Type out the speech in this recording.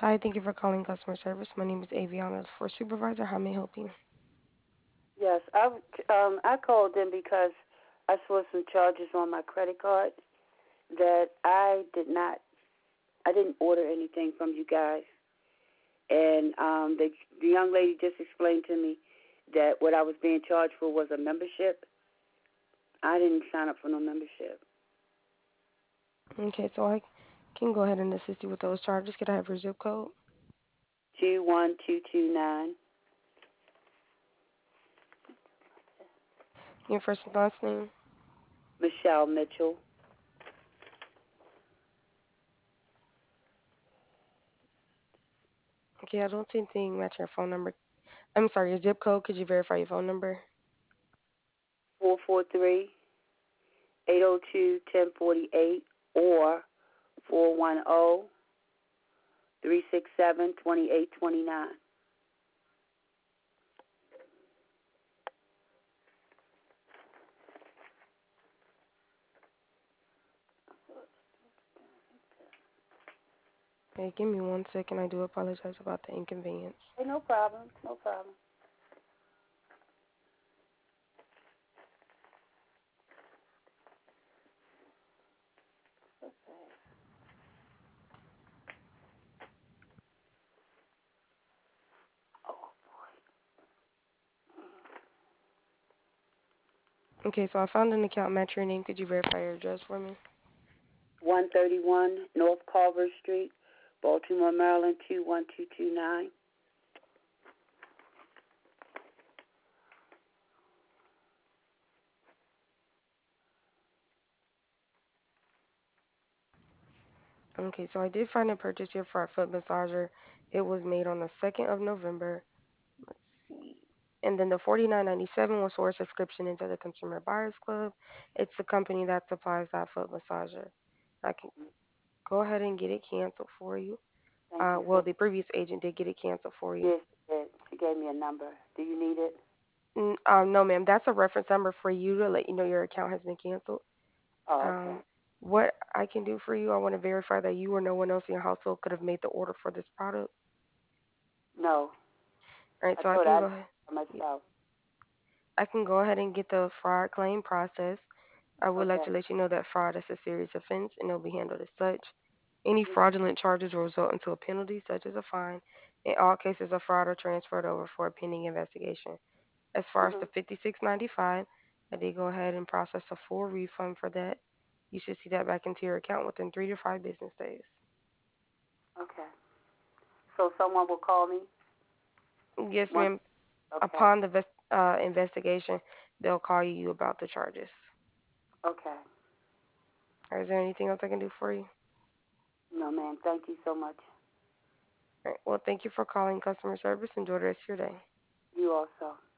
Hi, thank you for calling customer service. My name is Aviana, for supervisor. How may I help you? Yes, I called in because I saw some charges on my credit card that I didn't order anything from you guys, and the young lady just explained to me that what I was being charged for was a membership. I didn't sign up for no membership. Okay, so I can go ahead and assist you with those charges. Could I have your zip code? 21229. Your first and last name? Michelle Mitchell. Okay, I don't see anything matching your phone number. I'm sorry, your zip code. Could you verify your phone number? 443-802-1048 or 410-367-2829. Okay, give me 1 second. I do apologize about the inconvenience. Hey, no problem. No problem. Okay, so I found an account matching your name. Could you verify your address for me? 131 North Carver Street, Baltimore, Maryland 21229. Okay, so I did find a purchase here for our foot massager. It was made on the 2nd of November. Let's see. And then the 49.97 was for a subscription into the Consumer Buyers Club. It's the company that supplies that foot massager. I can go ahead and get it canceled for you. Thank you Well, so the previous agent did get it canceled for you. Yes, she did. She gave me a number. Do you need it? No, ma'am, that's a reference number for you to let you know your account has been canceled. Oh, okay. Um, what I can do for you, I want to verify that you or no one else in your household could have made the order for this product. No, All right, I so I thought can I'd go ahead. for myself. I can go ahead and get the fraud claim process. I would like Okay. to let you know that fraud is a serious offense and it'll be handled as such. Any Mhm. fraudulent charges will result into a penalty, such as a fine. In all cases of fraud are transferred over for a pending investigation. As far as the Mhm. 56.95, I did go ahead and process a full refund for that. You should see that back into your account within 3 to 5 business days. Okay. So someone will call me Yes, once. ma'am. Okay. Upon the investigation, they'll call you about the charges. Okay. Is there anything else I can do for you? No, ma'am. Thank you so much. All right. Well, thank you for calling customer service. Enjoy the rest of your day. You also.